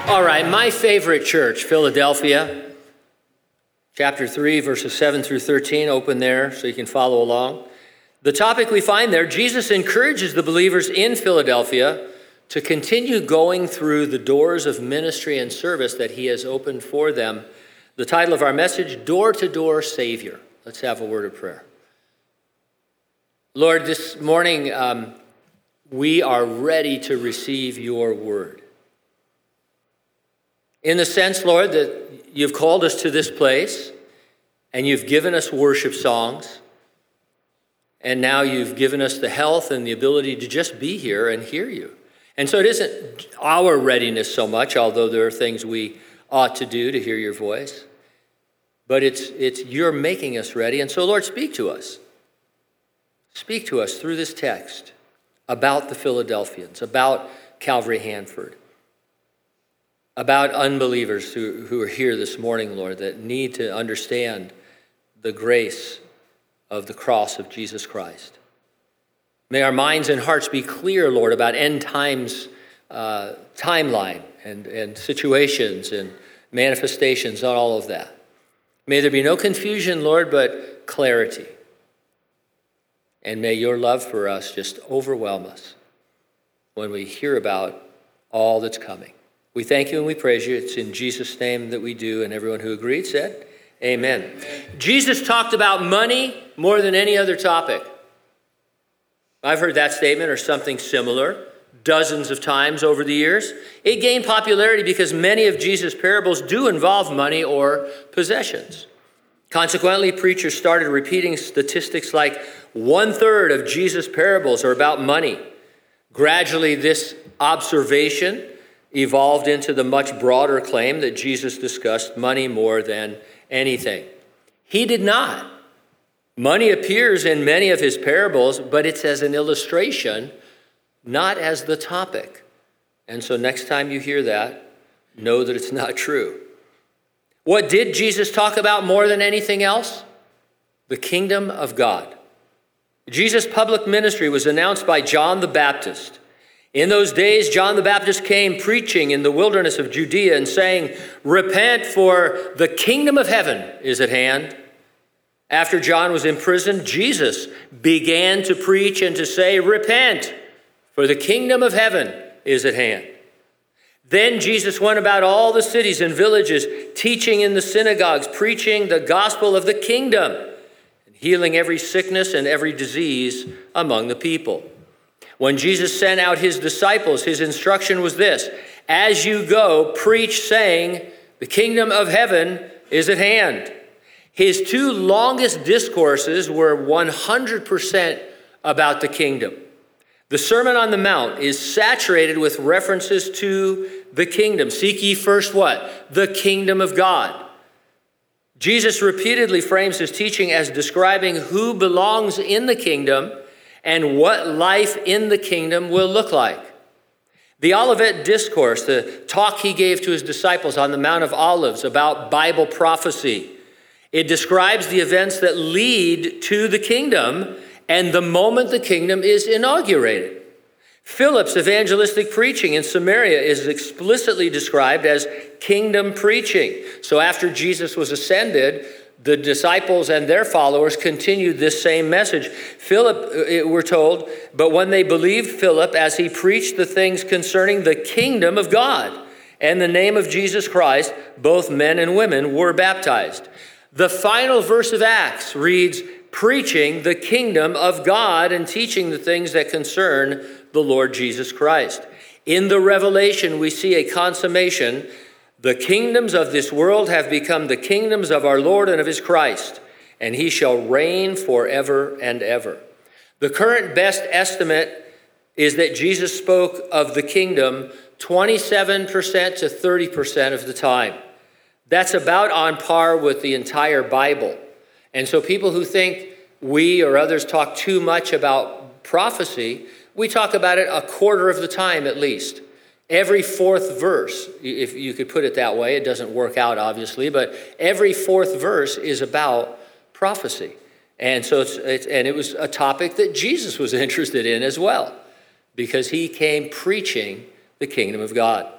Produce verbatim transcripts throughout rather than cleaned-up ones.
All right, my favorite church, Philadelphia, chapter three, verses seven through thirteen, open there so you can follow along. The topic we find there, Jesus encourages the believers in Philadelphia to continue going through the doors of ministry and service that he has opened for them. The title of our message, Door-to-Door Savior. Let's have a word of prayer. Lord, this morning um, we are ready to receive your word. In the sense, Lord, that you've called us to this place and you've given us worship songs, and now you've given us the health and the ability to just be here and hear you. And so it isn't our readiness so much, although there are things we ought to do to hear your voice, but it's it's you're making us ready. And so, Lord, speak to us. Speak to us through this text about the Philadelphians, about Calvary Hanford, about unbelievers who, who are here this morning, Lord, that need to understand the grace of the cross of Jesus Christ. May our minds and hearts be clear, Lord, about end times uh, timeline and, and situations and manifestations, not all of that. May there be no confusion, Lord, but clarity. And may your love for us just overwhelm us when we hear about all that's coming. We thank you and we praise you. It's in Jesus' name that we do, and everyone who agreed said, amen. Amen. Jesus talked about money more than any other topic. I've heard that statement or something similar dozens of times over the years. It gained popularity because many of Jesus' parables do involve money or possessions. Consequently, preachers started repeating statistics like one-third of Jesus' parables are about money. Gradually, this observation evolved into the much broader claim that Jesus discussed money more than anything. He did not. Money appears in many of his parables, but it's as an illustration, not as the topic. And so next time you hear that, know that it's not true. What did Jesus talk about more than anything else? The kingdom of God. Jesus' public ministry was announced by John the Baptist. In those days, John the Baptist came preaching in the wilderness of Judea and saying, repent, for the kingdom of heaven is at hand. After John was imprisoned, Jesus began to preach and to say, repent, for the kingdom of heaven is at hand. Then Jesus went about all the cities and villages, teaching in the synagogues, preaching the gospel of the kingdom, and healing every sickness and every disease among the people. When Jesus sent out his disciples, his instruction was this: as you go, preach, saying, the kingdom of heaven is at hand. His two longest discourses were one hundred percent about the kingdom. The Sermon on the Mount is saturated with references to the kingdom. Seek ye first what? The kingdom of God. Jesus repeatedly frames his teaching as describing who belongs in the kingdom and what life in the kingdom will look like. The Olivet Discourse, the talk he gave to his disciples on the Mount of Olives about Bible prophecy, it describes the events that lead to the kingdom and the moment the kingdom is inaugurated. Philip's evangelistic preaching in Samaria is explicitly described as kingdom preaching. So after Jesus was ascended, the disciples and their followers continued this same message. Philip, we're told, but when they believed Philip as he preached the things concerning the kingdom of God and the name of Jesus Christ, both men and women were baptized. The final verse of Acts reads, preaching the kingdom of God and teaching the things that concern the Lord Jesus Christ. In the Revelation, we see a consummation. The kingdoms of this world have become the kingdoms of our Lord and of his Christ, and he shall reign forever and ever. The current best estimate is that Jesus spoke of the kingdom twenty-seven percent to thirty percent of the time. That's about on par with the entire Bible. And so people who think we or others talk too much about prophecy, we talk about it a quarter of the time at least. Every fourth verse, if you could put it that way, it doesn't work out obviously, but every fourth verse is about prophecy. And so it's, it's and it was a topic that Jesus was interested in as well, because he came preaching the kingdom of God.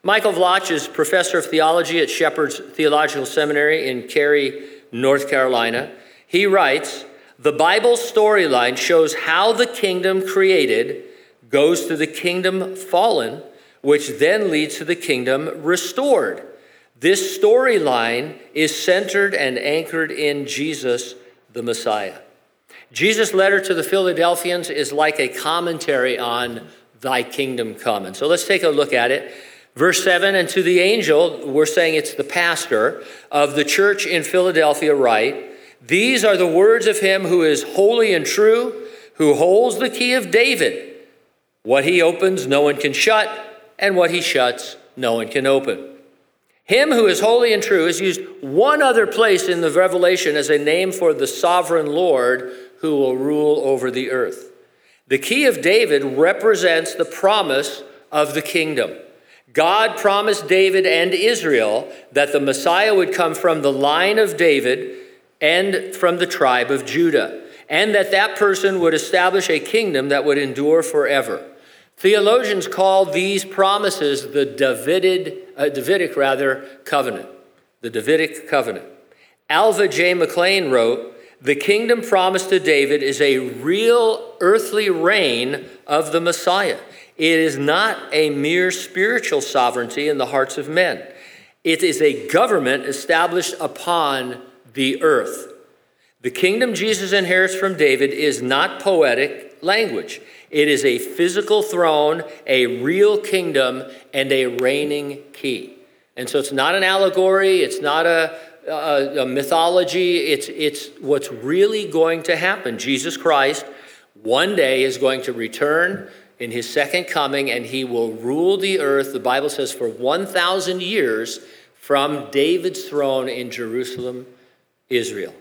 Michael Vlach is professor of theology at Shepherd's Theological Seminary in Cary, North Carolina. He writes, "The Bible storyline shows how the kingdom created goes to the kingdom fallen, which then leads to the kingdom restored. This storyline is centered and anchored in Jesus, the Messiah." Jesus' letter to the Philadelphians is like a commentary on thy kingdom come. And so let's take a look at it. Verse seven, "And to the angel," we're saying it's the pastor, "of the church in Philadelphia write, these are the words of him who is holy and true, who holds the key of David. What he opens, no one can shut, and what he shuts, no one can open." Him who is holy and true is used one other place in the Revelation as a name for the sovereign Lord who will rule over the earth. The key of David represents the promise of the kingdom. God promised David and Israel that the Messiah would come from the line of David and from the tribe of Judah, and that that person would establish a kingdom that would endure forever. Theologians call these promises the Davidic, uh, Davidic rather, covenant, the Davidic covenant. Alva J. McLean wrote, "The kingdom promised to David is a real earthly reign of the Messiah. It is not a mere spiritual sovereignty in the hearts of men. It is a government established upon the earth. The kingdom Jesus inherits from David is not poetic language. It is a physical throne, a real kingdom, and a reigning key." And so it's not an allegory, it's not a, a, a mythology, it's, it's what's really going to happen. Jesus Christ one day is going to return in his second coming, and he will rule the earth, the Bible says, for one thousand years from David's throne in Jerusalem, Israel.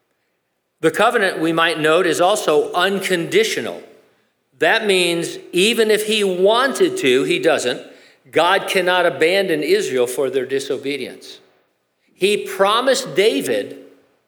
The covenant, we might note, is also unconditional. That means even if he wanted to, he doesn't. God cannot abandon Israel for their disobedience. He promised David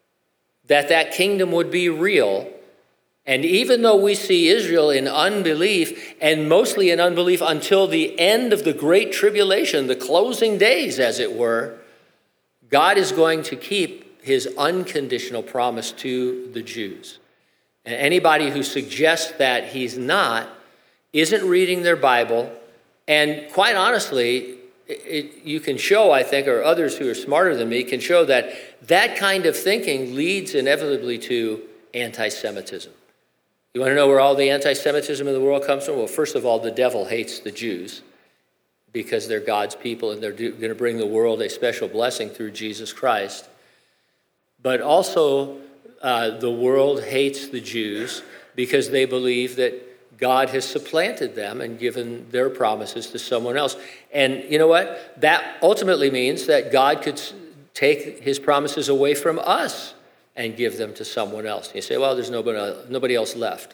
that that kingdom would be real. And even though we see Israel in unbelief, and mostly in unbelief until the end of the Great Tribulation, the closing days, as it were, God is going to keep his unconditional promise to the Jews. And anybody who suggests that he's not isn't reading their Bible. And quite honestly, it, it, you can show, I think, or others who are smarter than me can show that that kind of thinking leads inevitably to anti-Semitism. You want to know where all the anti-Semitism in the world comes from? Well, first of all, the devil hates the Jews because they're God's people and they're going to bring the world a special blessing through Jesus Christ. But also, uh, the world hates the Jews because they believe that God has supplanted them and given their promises to someone else. And you know what? That ultimately means that God could take his promises away from us and give them to someone else. You say, well, there's nobody, nobody else left.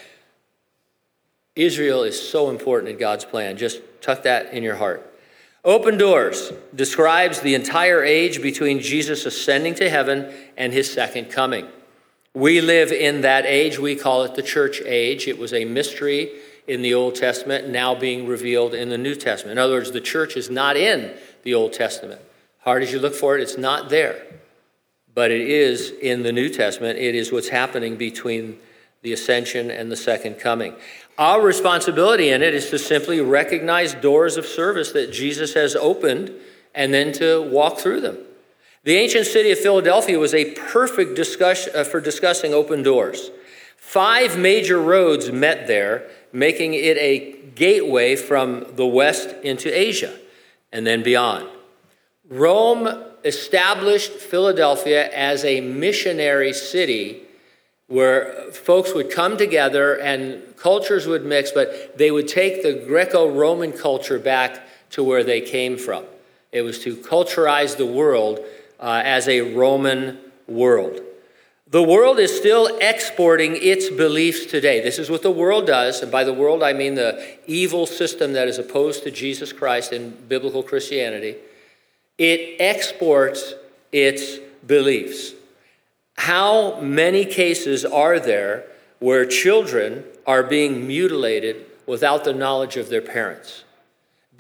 Israel is so important in God's plan. Just tuck that in your heart. Open Doors describes the entire age between Jesus ascending to heaven and his second coming. We live in that age. We call it the church age. It was a mystery in the Old Testament, now being revealed in the New Testament. In other words, the church is not in the Old Testament. Hard as you look for it, it's not there. But it is in the New Testament. It is what's happening between the ascension and the second coming. Our responsibility in it is to simply recognize doors of service that Jesus has opened and then to walk through them. The ancient city of Philadelphia was a perfect discussion uh, for discussing open doors. Five major roads met there, making it a gateway from the west into Asia and then beyond. Rome established Philadelphia as a missionary city where folks would come together and cultures would mix, but they would take the Greco-Roman culture back to where they came from. It was to culturize the world uh, as a Roman world. The world is still exporting its beliefs today. This is what the world does, and by the world I mean the evil system that is opposed to Jesus Christ and biblical Christianity. It exports its beliefs. How many cases are there where children are being mutilated without the knowledge of their parents?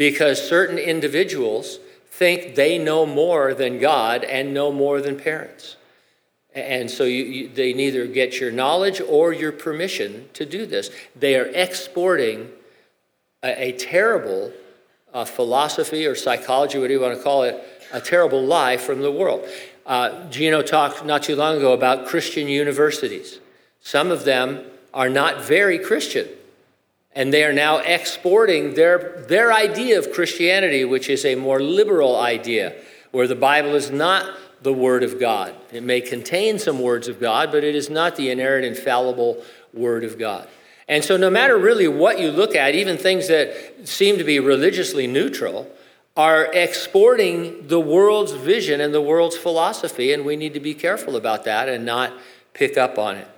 because certain individuals think they know more than God and know more than parents. And so you, you, they neither get your knowledge or your permission to do this. They are exporting a, a terrible uh, philosophy or psychology, whatever you want to call it, a terrible lie from the world. Uh, Gino talked not too long ago about Christian universities. Some of them are not very Christian, and they are now exporting their, their idea of Christianity, which is a more liberal idea, where the Bible is not the Word of God. It may contain some words of God, but it is not the inerrant, infallible Word of God. And so no matter really what you look at, even things that seem to be religiously neutral, are exporting the world's vision and the world's philosophy, and we need to be careful about that and not pick up on it.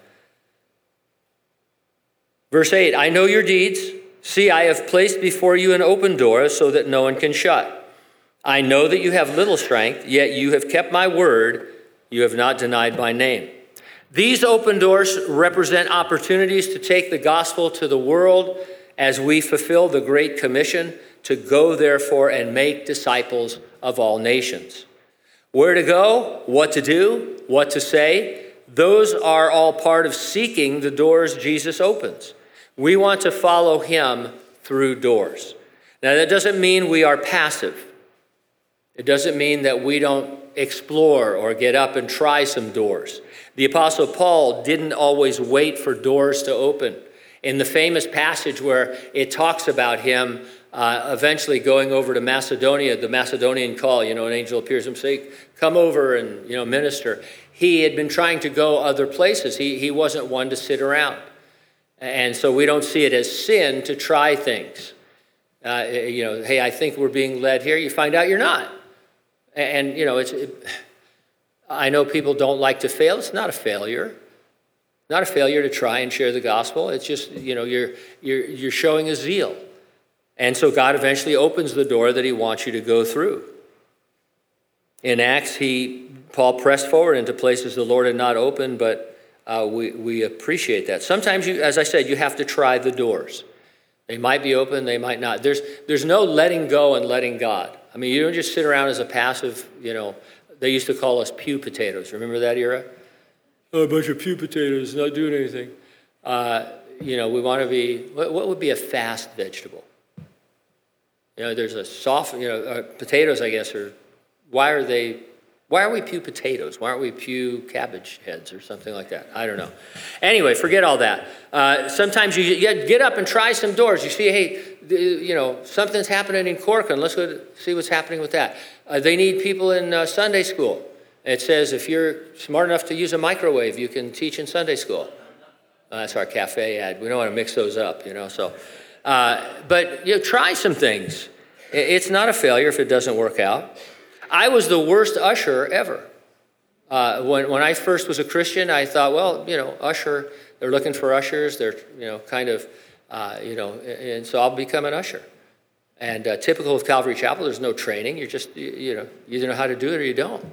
Verse eight, I know your deeds. See, I have placed before you an open door so that no one can shut. I know that you have little strength, yet you have kept my word. You have not denied my name. These open doors represent opportunities to take the gospel to the world as we fulfill the Great Commission to go, therefore, and make disciples of all nations. Where to go, what to do, what to say, those are all part of seeking the doors Jesus opens. We want to follow him through doors. Now, that doesn't mean we are passive. It doesn't mean that we don't explore or get up and try some doors. The Apostle Paul didn't always wait for doors to open. In the famous passage where it talks about him uh, eventually going over to Macedonia, the Macedonian call, you know, an angel appears and says, come over and, you know, minister. He had been trying to go other places. He, he wasn't one to sit around. And so we don't see it as sin to try things. Uh, you know, hey, I think we're being led here. You find out you're not. And, you know, it's. It, I know people don't like to fail. It's not a failure. Not a failure to try and share the gospel. It's just, you know, you're you're you're showing a zeal. And so God eventually opens the door that he wants you to go through. In Acts, he Paul pressed forward into places the Lord had not opened, but uh, we, we appreciate that. Sometimes, you, as I said, you have to try the doors. They might be open, they might not. There's there's no letting go and letting God. I mean, you don't just sit around as a passive, you know, they used to call us pew potatoes. Remember that era? Oh, a bunch of pew potatoes, not doing anything. Uh, you know, we want to be, what, what would be a fast vegetable? You know, there's a soft, you know, uh, potatoes, I guess, are, why are they, why are we pew potatoes? Why aren't we pew cabbage heads or something like that? I don't know. Anyway, forget all that. Uh, sometimes you, you get up and try some doors. You see, hey, you know, something's happening in Corcoran. Let's go see what's happening with that. Uh, they need people in uh, Sunday school. It says if you're smart enough to use a microwave, you can teach in Sunday school. Uh, that's our cafe ad. We don't want to mix those up, you know. So, uh, but you know, try some things. It's not a failure if it doesn't work out. I was the worst usher ever. Uh, when when I first was a Christian, I thought, well, you know, usher. They're looking for ushers. They're you know kind of. Uh, you know, and so I'll become an usher. And uh, typical of Calvary Chapel, there's no training. You're just, you, you know, you either know how to do it or you don't.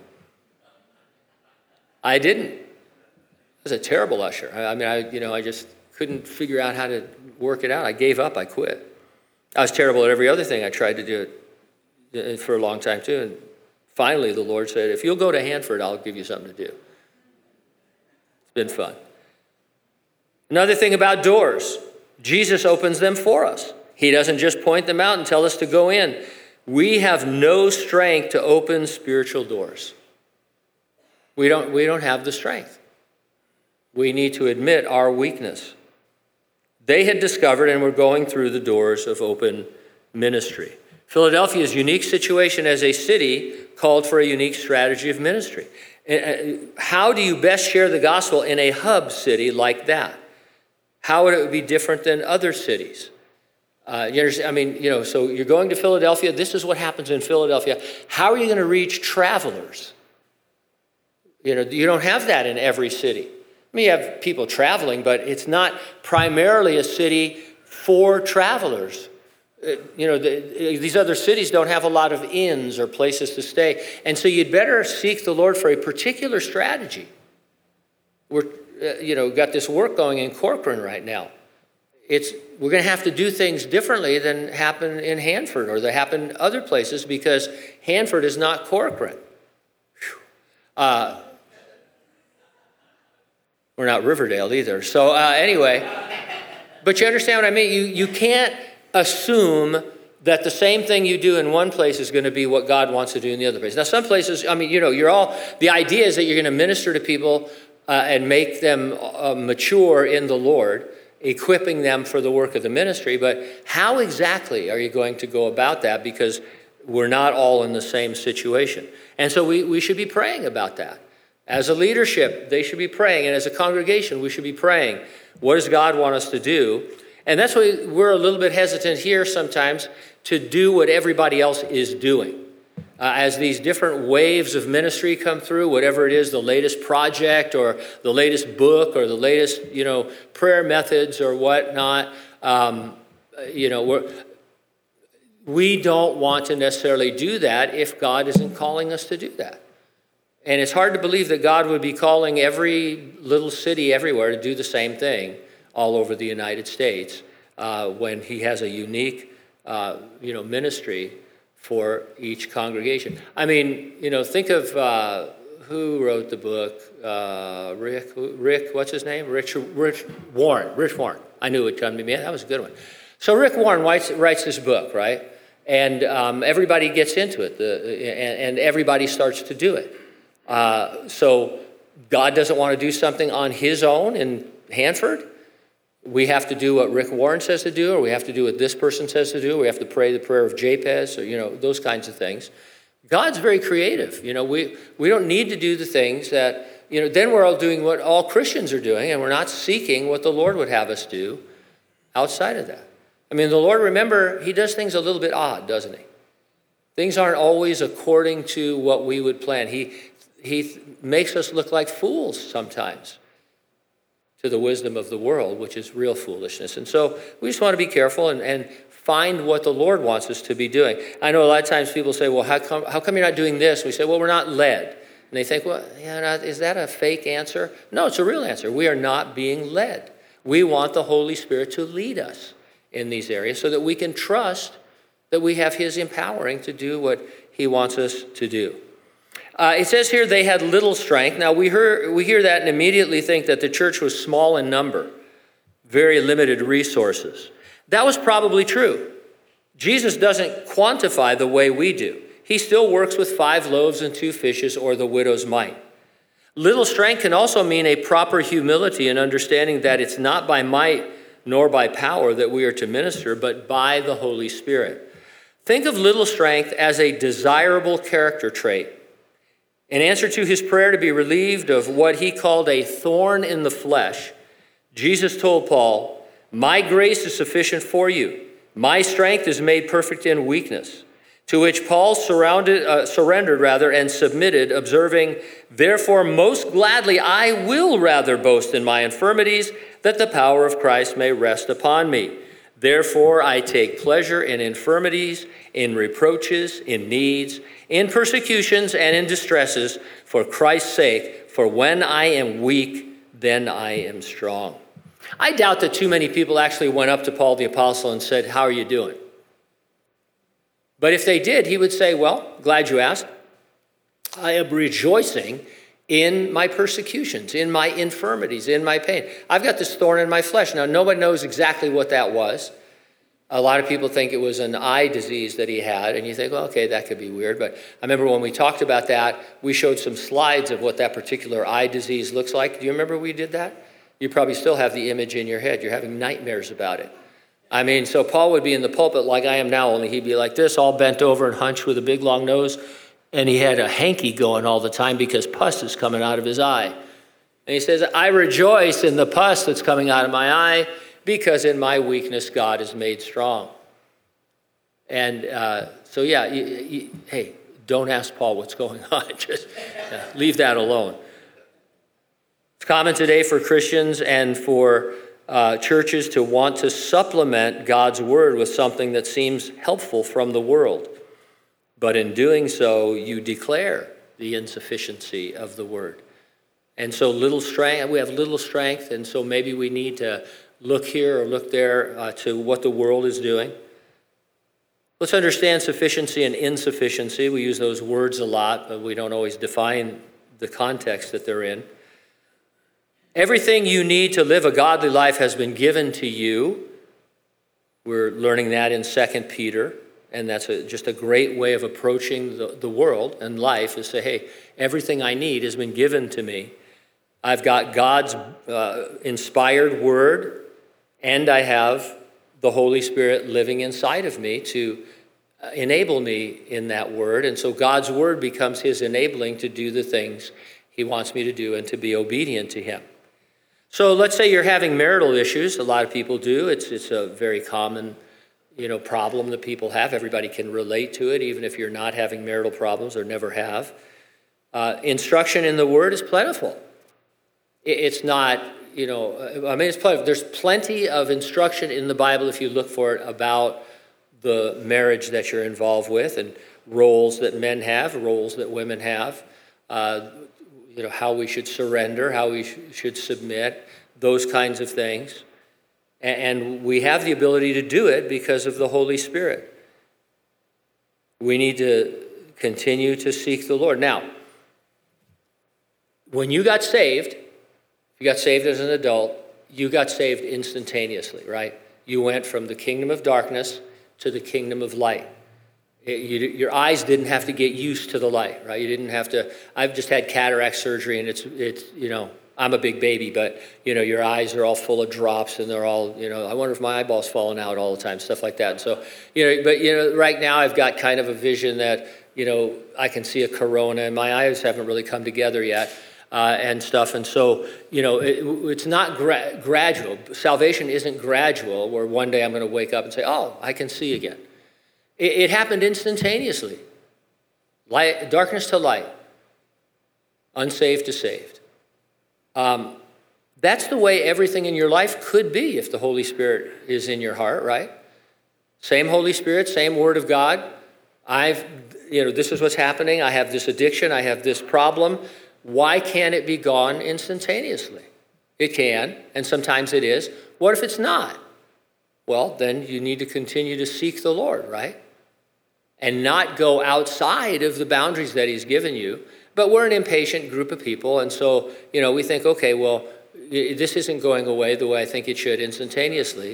I didn't. I was a terrible usher. I, I mean, I, you know, I just couldn't figure out how to work it out. I gave up. I quit. I was terrible at every other thing. I tried to do it for a long time too. And finally, the Lord said, if you'll go to Hanford, I'll give you something to do. It's been fun. Another thing about doors. Jesus opens them for us. He doesn't just point them out and tell us to go in. We have no strength to open spiritual doors. We don't, we don't have the strength. We need to admit our weakness. They had discovered and were going through the doors of open ministry. Philadelphia's unique situation as a city called for a unique strategy of ministry. How do you best share the gospel in a hub city like that? How would it be different than other cities? Uh, you understand? I mean, you know, so you're going to Philadelphia. This is what happens in Philadelphia. How are you going to reach travelers? You know, you don't have that in every city. I mean, you have people traveling, but it's not primarily a city for travelers. Uh, you know, the, these other cities don't have a lot of inns or places to stay. And so you'd better seek the Lord for a particular strategy. We're Uh, you know, got this work going in Corcoran right now. it's we're going to have to do things differently than happen in Hanford or that happen other places because Hanford is not Corcoran. Uh, we're not Riverdale either. So uh, anyway, but you understand what I mean? You, you can't assume that the same thing you do in one place is going to be what God wants to do in the other place. Now, some places, I mean, you know, you're all, the idea is that you're going to minister to people uh, and make them uh, mature in the Lord, equipping them for the work of the ministry. But how exactly are you going to go about that? Because we're not all in the same situation. And so we, we should be praying about that. As a leadership, they should be praying. And as a congregation, we should be praying. What does God want us to do? And that's why we're a little bit hesitant here sometimes to do what everybody else is doing. Uh, as these different waves of ministry come through, whatever it is, the latest project or the latest book or the latest, you know, prayer methods or whatnot, um, you know, we're, we don't want to necessarily do that if God isn't calling us to do that. And it's hard to believe that God would be calling every little city everywhere to do the same thing all over the United States uh, when he has a unique, uh, you know, ministry for each congregation. I mean, you know, think of uh, who wrote the book, uh, Rick, Rick, what's his name? Rich, Rich Warren, Rich Warren. I knew it would come to me. That was a good one. So Rick Warren writes, writes this book, right? And um, everybody gets into it, the, and, and everybody starts to do it. Uh, so God doesn't want to do something on his own in Hanford. We have to do what Rick Warren says to do, or we have to do what this person says to do. We have to pray the prayer of Jabez, or, you know, those kinds of things. God's very creative. You know, we, we don't need to do the things that, you know, then we're all doing what all Christians are doing, and we're not seeking what the Lord would have us do outside of that. I mean, the Lord, remember, he does things a little bit odd, doesn't he? Things aren't always according to what we would plan. He He makes us look like fools sometimes to the wisdom of the world, which is real foolishness. And so we just want to be careful and, and find what the Lord wants us to be doing. I know a lot of times people say, well, how come, how come you're not doing this? We say, well, we're not led. And they think, well, yeah, is that a fake answer? No, it's a real answer. We are not being led. We want the Holy Spirit to lead us in these areas so that we can trust that we have his empowering to do what he wants us to do. Uh, it says here they had little strength. Now, we hear, we hear that and immediately think that the church was small in number, very limited resources. That was probably true. Jesus doesn't quantify the way we do. He still works with five loaves and two fishes or the widow's mite. Little strength can also mean a proper humility and understanding that it's not by might nor by power that we are to minister, but by the Holy Spirit. Think of little strength as a desirable character trait. In answer to his prayer to be relieved of what he called a thorn in the flesh, Jesus told Paul, "My grace is sufficient for you. My strength is made perfect in weakness." To which Paul surrounded, uh, surrendered rather and submitted, observing, "Therefore most gladly I will rather boast in my infirmities, that the power of Christ may rest upon me. Therefore I take pleasure in infirmities, in reproaches, in needs, in persecutions, and in distresses, for Christ's sake. For when I am weak, then I am strong." I doubt that too many people actually went up to Paul the Apostle and said, "How are you doing?" But if they did, he would say, "Well, glad you asked. I am rejoicing in my persecutions, in my infirmities, in my pain. I've got this thorn in my flesh." Now, nobody knows exactly what that was. A lot of people think it was an eye disease that he had, and you think, well, okay, that could be weird. But I remember when we talked about that, we showed some slides of what that particular eye disease looks like. Do you remember we did that? You probably still have the image in your head. You're having nightmares about it. I mean, so Paul would be in the pulpit like I am now, only he'd be like this, all bent over and hunched with a big long nose, and he had a hanky going all the time because pus is coming out of his eye. And he says, "I rejoice in the pus that's coming out of my eye, because in my weakness, God is made strong." And uh, so, yeah, you, you, hey, don't ask Paul what's going on. Just uh, leave that alone. It's common today for Christians and for uh, churches to want to supplement God's word with something that seems helpful from the world. But in doing so, you declare the insufficiency of the word. And so little strength, we have little strength, and so maybe we need to look here or look there uh, to what the world is doing. Let's understand sufficiency and insufficiency. We use those words a lot, but we don't always define the context that they're in. Everything you need to live a godly life has been given to you. We're learning that in Second Peter, and that's a, just a great way of approaching the, the world and life, is say, hey, everything I need has been given to me. I've got God's uh, inspired word, and I have the Holy Spirit living inside of me to enable me in that word. And so God's word becomes his enabling to do the things he wants me to do and to be obedient to him. So let's say you're having marital issues. A lot of people do. It's it's a very common, you know, problem that people have. Everybody can relate to it, even if you're not having marital problems or never have. Uh, instruction in the word is plentiful. It, it's not, you know, I mean, it's plentiful. There's plenty of instruction in the Bible, if you look for it, about the marriage that you're involved with and roles that men have, roles that women have. Uh, you know, how we should surrender, how we sh- should submit, those kinds of things. And, and we have the ability to do it because of the Holy Spirit. We need to continue to seek the Lord. Now, when you got saved, you got saved as an adult, you got saved instantaneously, right? You went from the kingdom of darkness to the kingdom of light. It, you, your eyes didn't have to get used to the light, right? You didn't have to. I've just had cataract surgery, and it's it's you know I'm a big baby, but you know your eyes are all full of drops, and they're all you know. I wonder if my eyeball's falling out all the time, stuff like that. So you know, but you know, right now I've got kind of a vision that you know I can see a corona, and my eyes haven't really come together yet, uh, and stuff. And so you know, it, it's not gra- gradual. Salvation isn't gradual, where one day I'm going to wake up and say, "Oh, I can see again." It happened instantaneously. Light, darkness to light. Unsaved to saved. Um, that's the way everything in your life could be if the Holy Spirit is in your heart, right? Same Holy Spirit, same Word of God. I've, you know, this is what's happening. I have this addiction. I have this problem. Why can't it be gone instantaneously? It can, and sometimes it is. What if it's not? Well, then you need to continue to seek the Lord, right? And not go outside of the boundaries that he's given you. But we're an impatient group of people, and so, you know, we think, okay, well, this isn't going away the way I think it should instantaneously.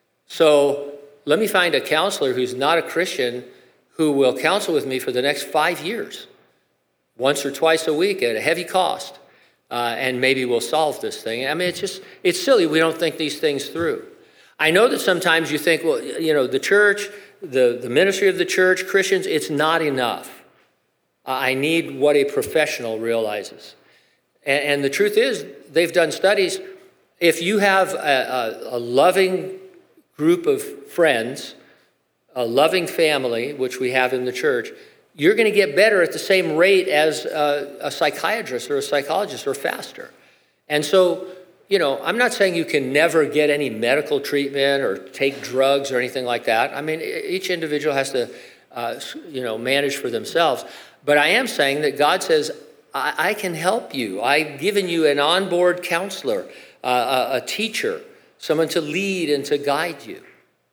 So let me find a counselor who's not a Christian who will counsel with me for the next five years, once or twice a week at a heavy cost, uh, and maybe we'll solve this thing. I mean, it's just, it's silly. We don't think these things through. I know that sometimes you think, well, you know, the church, the, the ministry of the church, Christians, it's not enough. I need what a professional realizes. And, and the truth is, they've done studies. If you have a, a, a loving group of friends, a loving family, which we have in the church, you're going to get better at the same rate as a, a psychiatrist or a psychologist, or faster. And so, you know, I'm not saying you can never get any medical treatment or take drugs or anything like that. I mean, each individual has to, uh, you know, manage for themselves. But I am saying that God says, I, I can help you. I've given you an onboard counselor, uh, a, a teacher, someone to lead and to guide you.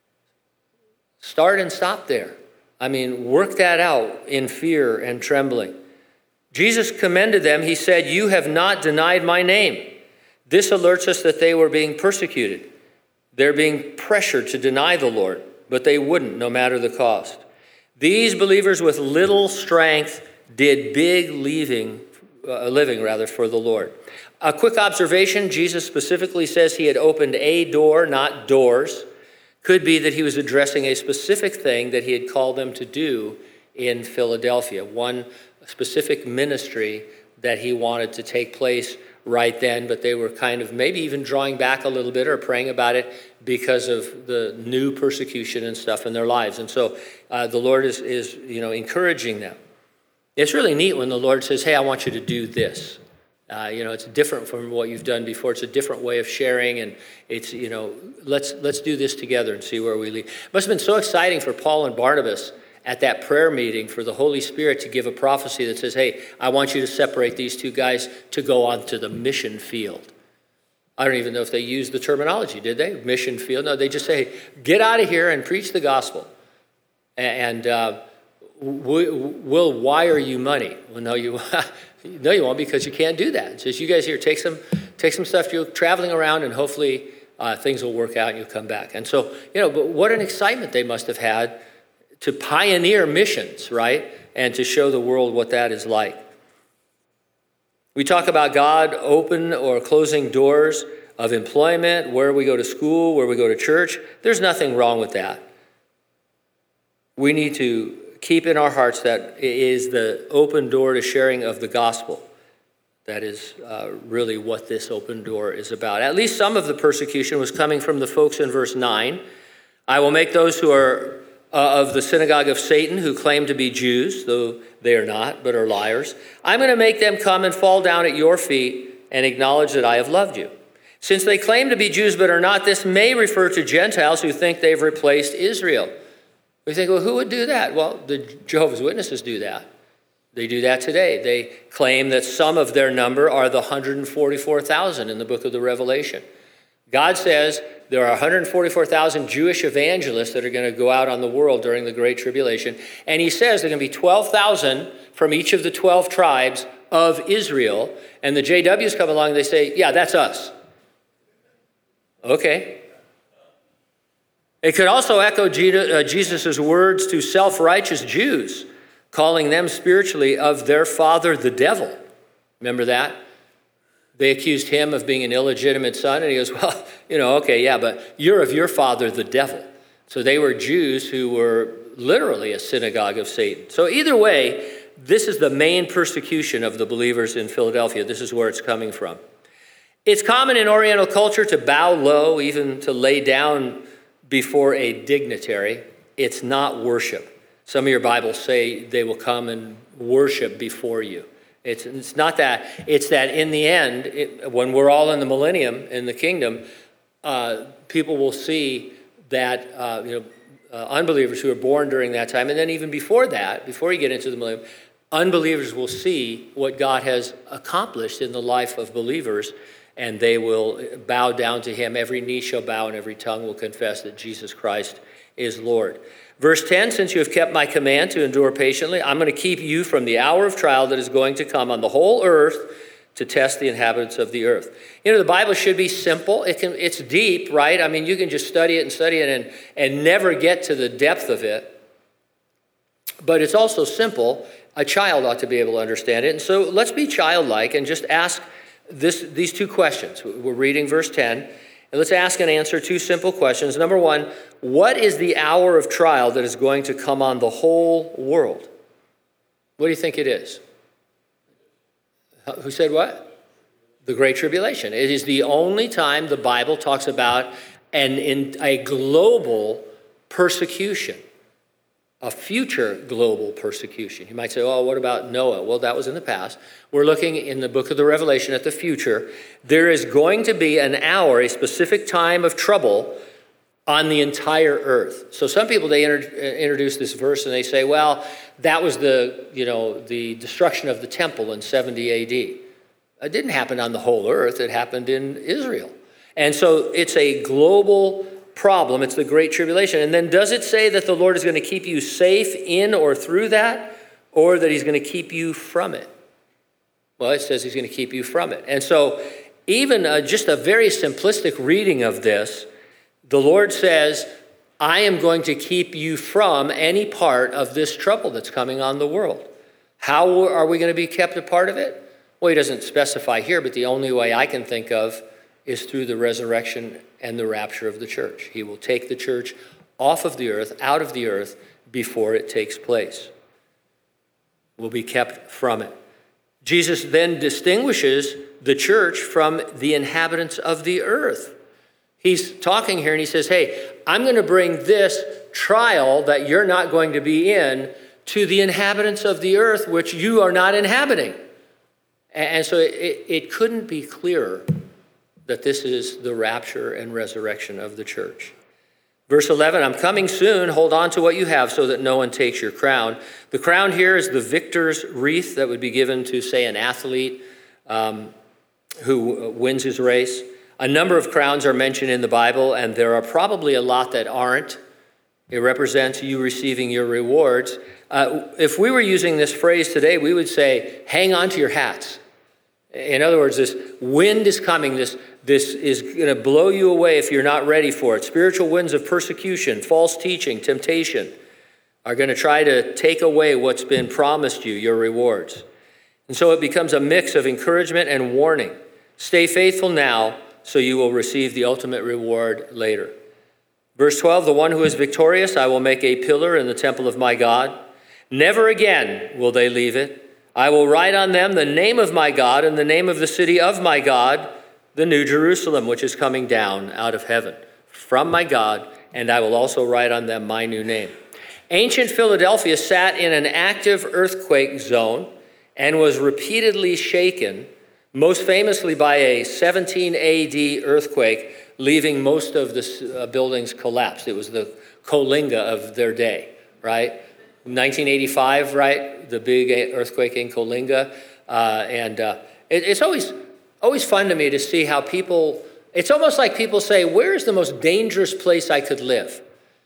Start and stop there. I mean, work that out in fear and trembling. Jesus commended them. He said, "You have not denied my name." This alerts us that they were being persecuted. They're being pressured to deny the Lord, but they wouldn't, no matter the cost. These believers with little strength did big leaving, uh, living rather, for the Lord. A quick observation, Jesus specifically says he had opened a door, not doors. Could be that he was addressing a specific thing that he had called them to do in Philadelphia, one specific ministry that he wanted to take place right then, but they were kind of maybe even drawing back a little bit or praying about it because of the new persecution and stuff in their lives. And so uh, the Lord is, is, you know, encouraging them. It's really neat when the Lord says, hey, I want you to do this. Uh, you know, it's different from what you've done before. It's a different way of sharing, and it's, you know, let's let's do this together and see where we lead. It must have been so exciting for Paul and Barnabas at that prayer meeting for the Holy Spirit to give a prophecy that says, hey, I want you to separate these two guys to go on to the mission field. I don't even know if they used the terminology, did they? Mission field. No, they just say, get out of here and preach the gospel. And uh, we, we'll wire you money. Well, no, you no, you won't, because you can't do that. It says, you guys here, take some, take some stuff. You're traveling around, and hopefully uh, things will work out and you'll come back. And so, you know, but what an excitement they must have had to pioneer missions, right? And to show the world what that is like. We talk about God open or closing doors of employment, where we go to school, where we go to church. There's nothing wrong with that. We need to keep in our hearts that it is the open door to sharing of the gospel. That is uh, really what this open door is about. At least some of the persecution was coming from the folks in verse nine. I will make those who are Uh, of the synagogue of Satan, who claim to be Jews, though they are not, but are liars. I'm going to make them come and fall down at your feet and acknowledge that I have loved you. Since they claim to be Jews but are not, this may refer to Gentiles who think they've replaced Israel. We think, well, who would do that? Well, the Jehovah's Witnesses do that. They do that today. They claim that some of their number are the one hundred forty-four thousand in the book of the Revelation. God says there are one hundred forty-four thousand Jewish evangelists that are going to go out on the world during the Great Tribulation. And he says there are going to be twelve thousand from each of the twelve tribes of Israel. And the J Ws come along and they say, yeah, that's us. Okay. It could also echo Jesus' words to self-righteous Jews, calling them spiritually of their father, the devil. Remember that? They accused him of being an illegitimate son, and he goes, well, you know, okay, yeah, but you're of your father, the devil. So they were Jews who were literally a synagogue of Satan. So either way, this is the main persecution of the believers in Philadelphia. This is where it's coming from. It's common in Oriental culture to bow low, even to lay down before a dignitary. It's not worship. Some of your Bibles say they will come and worship before you. It's, it's not that. It's that in the end, it, when we're all in the millennium, in the kingdom, uh, people will see that uh, you know uh, unbelievers who are born during that time, and then even before that, before you get into the millennium, unbelievers will see what God has accomplished in the life of believers, and they will bow down to him. Every knee shall bow and every tongue will confess that Jesus Christ is Lord. Verse ten, since you have kept my command to endure patiently, I'm going to keep you from the hour of trial that is going to come on the whole earth to test the inhabitants of the earth. You know, the Bible should be simple. It can, it's deep, right? I mean, you can just study it and study it and, and never get to the depth of it. But it's also simple. A child ought to be able to understand it. And so let's be childlike and just ask this, these two questions. We're reading verse ten. And let's ask and answer two simple questions. Number one, what is the hour of trial that is going to come on the whole world? What do you think it is? Who said what? The Great Tribulation. It is the only time the Bible talks about an in, a global persecution, a future global persecution. You might say, oh, what about Noah? Well, that was in the past. We're looking in the book of the Revelation at the future. There is going to be an hour, a specific time of trouble on the entire earth. So some people, they inter- introduce this verse and they say, well, that was the, you know, the destruction of the temple in seventy A D. It didn't happen on the whole earth. It happened in Israel. And so it's a global problem. It's the Great Tribulation. And then does it say that the Lord is going to keep you safe in or through that, or that he's going to keep you from it? Well, it says he's going to keep you from it. And so even uh, just a very simplistic reading of this, the Lord says, I am going to keep you from any part of this trouble that's coming on the world. How are we going to be kept a part of it? Well, he doesn't specify here, but the only way I can think of is through the resurrection and the rapture of the church. He will take the church off of the earth, out of the earth, before it takes place. We'll be kept from it. Jesus then distinguishes the church from the inhabitants of the earth. He's talking here and he says, hey, I'm going to bring this trial that you're not going to be in to the inhabitants of the earth, which you are not inhabiting. And so it, it couldn't be clearer that this is the rapture and resurrection of the church. Verse eleven, I'm coming soon. Hold on to what you have so that no one takes your crown. The crown here is the victor's wreath that would be given to, say, an athlete um, who wins his race. A number of crowns are mentioned in the Bible, and there are probably a lot that aren't. It represents you receiving your rewards. Uh, if we were using this phrase today, we would say, hang on to your hats. In other words, this wind is coming. This, this is going to blow you away if you're not ready for it. Spiritual winds of persecution, false teaching, temptation are going to try to take away what's been promised you, your rewards. And so it becomes a mix of encouragement and warning. Stay faithful now so you will receive the ultimate reward later. Verse twelve, the one who is victorious, I will make a pillar in the temple of my God. Never again will they leave it. I will write on them the name of my God and the name of the city of my God, the New Jerusalem, which is coming down out of heaven from my God, and I will also write on them my new name. Ancient Philadelphia sat in an active earthquake zone and was repeatedly shaken, most famously by a seventeen A D earthquake, leaving most of the uh, buildings collapsed. It was the Coalinga of their day, right? nineteen eighty-five, right? The big earthquake in Coalinga. Uh, and uh, it, it's always, always fun to me to see how people, it's almost like people say, where is the most dangerous place I could live?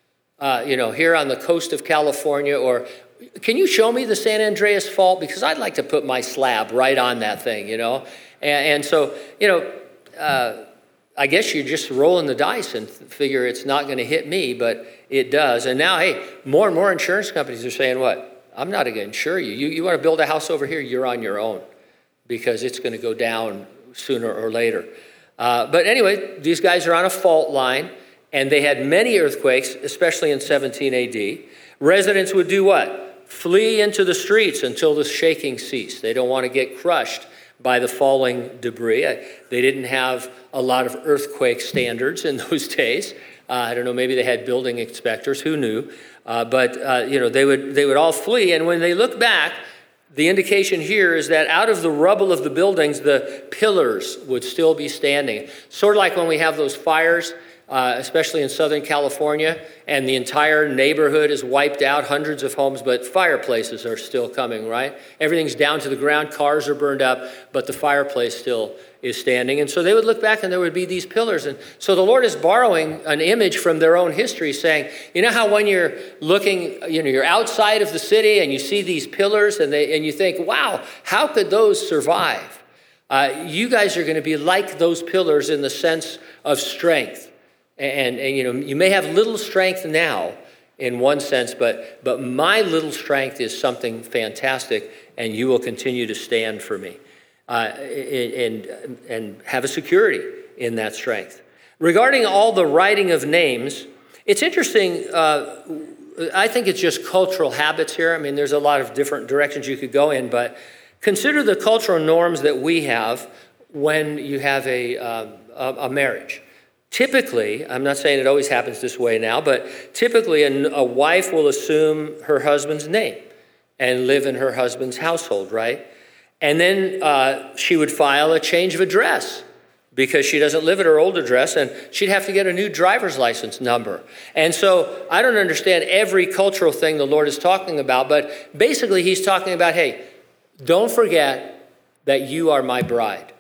Uh, you know, here on the coast of California, or can you show me the San Andreas Fault? Because I'd like to put my slab right on that thing, you know? And, and so, you know, uh, I guess you're just rolling the dice and figure it's not going to hit me, but it does. And now, hey, more and more insurance companies are saying, what? I'm not going to insure you. You, you want to build a house over here, you're on your own, because it's going to go down sooner or later. Uh, but anyway, these guys are on a fault line, and they had many earthquakes, especially in seventeen A D. Residents would do what? Flee into the streets until the shaking ceased. They don't want to get crushed by the falling debris. They didn't have a lot of earthquake standards in those days. Uh, I don't know, maybe they had building inspectors, who knew? Uh, but, uh, you know, they would, they would all flee. And when they look back, the indication here is that out of the rubble of the buildings, the pillars would still be standing. Sort of like when we have those fires, uh, especially in Southern California, and the entire neighborhood is wiped out, hundreds of homes, but fireplaces are still coming, right? Everything's down to the ground, cars are burned up, but the fireplace still is standing. And so they would look back and there would be these pillars. And so the Lord is borrowing an image from their own history, saying, you know how when you're looking, you know, you're outside of the city and you see these pillars and they and you think, wow, how could those survive? Uh, you guys are going to be like those pillars in the sense of strength. And, and, you know, you may have little strength now in one sense, but, but my little strength is something fantastic, and you will continue to stand for me uh, and, and have a security in that strength. Regarding all the writing of names, it's interesting. Uh, I think it's just cultural habits here. I mean, there's a lot of different directions you could go in, but consider the cultural norms that we have when you have a, uh, a, a marriage. Typically, I'm not saying it always happens this way now, but typically a, a wife will assume her husband's name and live in her husband's household, right? And then uh, she would file a change of address because she doesn't live at her old address, and she'd have to get a new driver's license number. And so I don't understand every cultural thing the Lord is talking about, but basically he's talking about, hey, don't forget that you are my bride.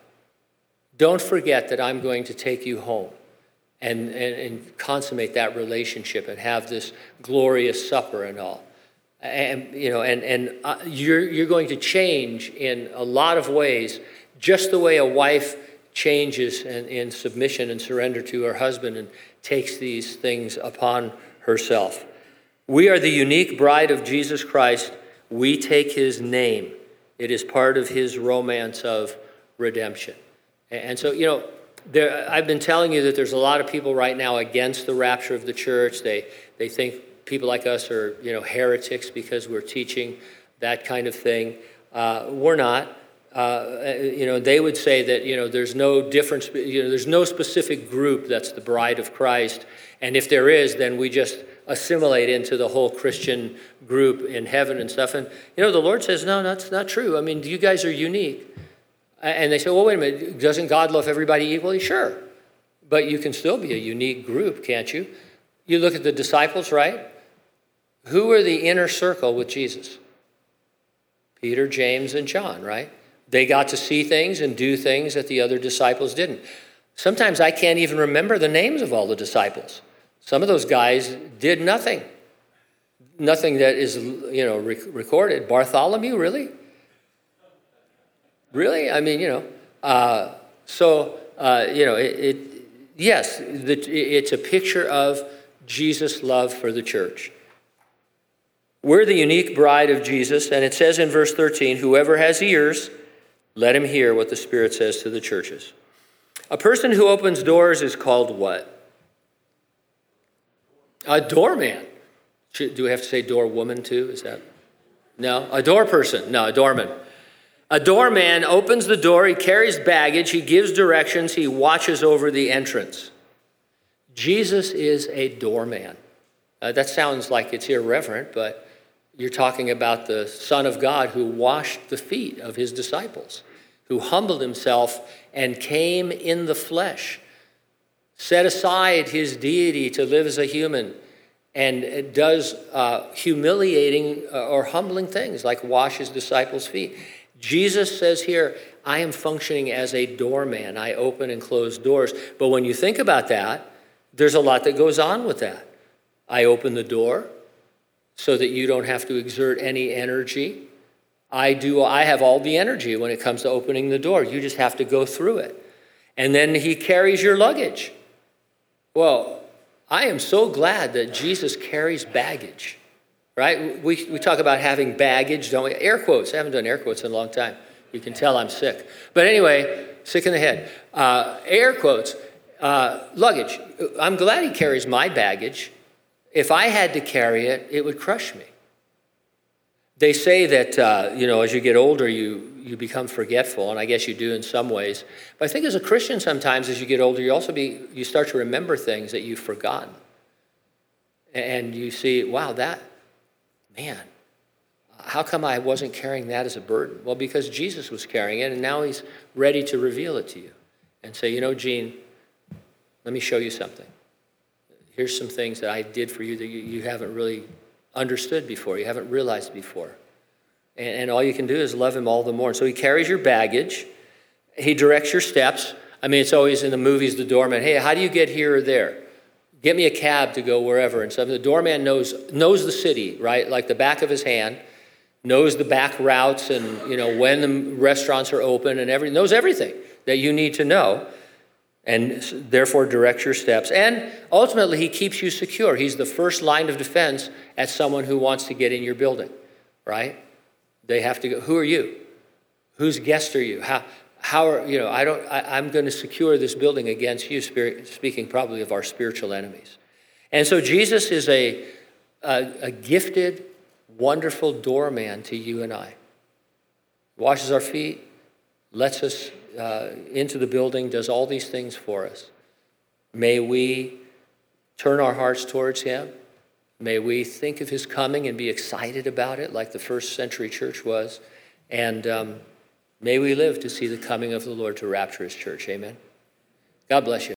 Don't forget that I'm going to take you home. And, and, and consummate that relationship and have this glorious supper and all. And, you know, and, and uh, you're, you're going to change in a lot of ways, just the way a wife changes in, in submission and surrender to her husband and takes these things upon herself. We are the unique bride of Jesus Christ. We take his name. It is part of his romance of redemption. And so, you know, There, I've been telling you that there's a lot of people right now against the rapture of the church. They they think people like us are, you know, heretics because we're teaching that kind of thing. Uh, we're not. Uh, you know, they would say that, you know, there's no difference. You know, there's no specific group that's the bride of Christ. And if there is, then we just assimilate into the whole Christian group in heaven and stuff. And, you know, the Lord says, no, that's not true. I mean, you guys are unique. And they say, well, wait a minute, doesn't God love everybody equally? Sure. But you can still be a unique group, can't you? You look at the disciples, right? Who were the inner circle with Jesus? Peter, James, and John, right? They got to see things and do things that the other disciples didn't. Sometimes I can't even remember the names of all the disciples. Some of those guys did nothing. Nothing that is, you know, rec- recorded. Bartholomew, really? Really? I mean, you know. Uh, so, uh, you know, it, it yes, the, it's a picture of Jesus' love for the church. We're the unique bride of Jesus, and it says in verse thirteen, whoever has ears, let him hear what the Spirit says to the churches. A person who opens doors is called what? A doorman. Should, do we have to say door woman too? Is that? No? A door person. No, a doorman. A doorman opens the door, he carries baggage, he gives directions, he watches over the entrance. Jesus is a doorman. Uh, that sounds like it's irreverent, but you're talking about the Son of God who washed the feet of his disciples, who humbled himself and came in the flesh, set aside his deity to live as a human, and does uh, humiliating uh, or humbling things like wash his disciples' feet. Jesus says here, I am functioning as a doorman. I open and close doors. But when you think about that, there's a lot that goes on with that. I open the door so that you don't have to exert any energy. I do. I have all the energy when it comes to opening the door. You just have to go through it. And then he carries your luggage. Well, I am so glad that Jesus carries baggage, right? We, we talk about having baggage, don't we? Air quotes. I haven't done air quotes in a long time. You can tell I'm sick. But anyway, sick in the head. Uh, air quotes. Uh, luggage. I'm glad he carries my baggage. If I had to carry it, it would crush me. They say that, uh, you know, as you get older, you, you become forgetful, and I guess you do in some ways. But I think as a Christian sometimes, as you get older, you also be, you start to remember things that you've forgotten. And you see, wow, that, man, how come I wasn't carrying that as a burden? Well, because Jesus was carrying it, and now he's ready to reveal it to you and say, you know, Gene, let me show you something. Here's some things that I did for you that you, you haven't really understood before, you haven't realized before. And, and all you can do is love him all the more. And so he carries your baggage. He directs your steps. I mean, it's always in the movies, the doorman, hey, how do you get here or there? Get me a cab to go wherever. And so the doorman knows knows the city, right? Like the back of his hand, knows the back routes and, you know, when the restaurants are open and everything, knows everything that you need to know. And therefore directs your steps. And ultimately, he keeps you secure. He's the first line of defense at someone who wants to get in your building, right? They have to go, who are you? Whose guest are you? How, how are, you know, I don't, I, I'm going to secure this building against you, spirit, speaking probably of our spiritual enemies. And so Jesus is a, a, a gifted, wonderful doorman to you and I. Washes our feet, lets us Uh, into the building, does all these things for us. May we turn our hearts towards him. May we think of his coming and be excited about it like the first century church was. And um, may we live to see the coming of the Lord to rapture his church. Amen. God bless you.